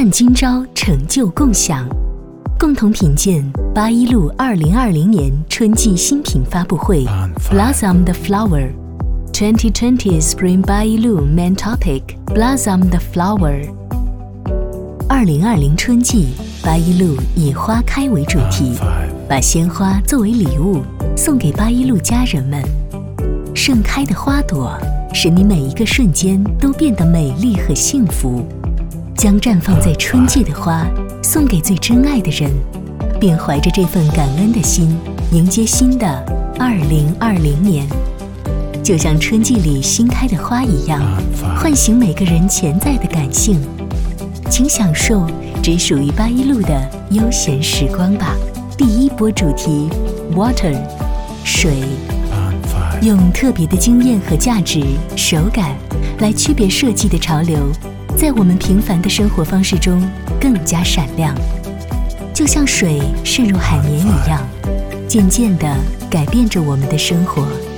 看今朝，成就共享，共同品鉴八一路2020年春季新品发布会 Blossom the Flower 2020 Spring 八一路 Main Topic Blossom the Flower 2020春季八一路以花开为主题，把鲜花作为礼物送给八一路家人们。盛开的花朵使你每一个瞬间都变得美丽和幸福，将绽放在春季的花送给最珍爱的人，并怀着这份感恩的心迎接新的2020年。就像春季里新开的花一样，唤醒每个人潜在的感性。请享受只属于八一路的悠闲时光吧。第一波主题 Water 水，用特别的经验和价值、手感来区别设计的潮流，在我们平凡的生活方式中更加闪亮，就像水渗入海绵一样，渐渐地改变着我们的生活。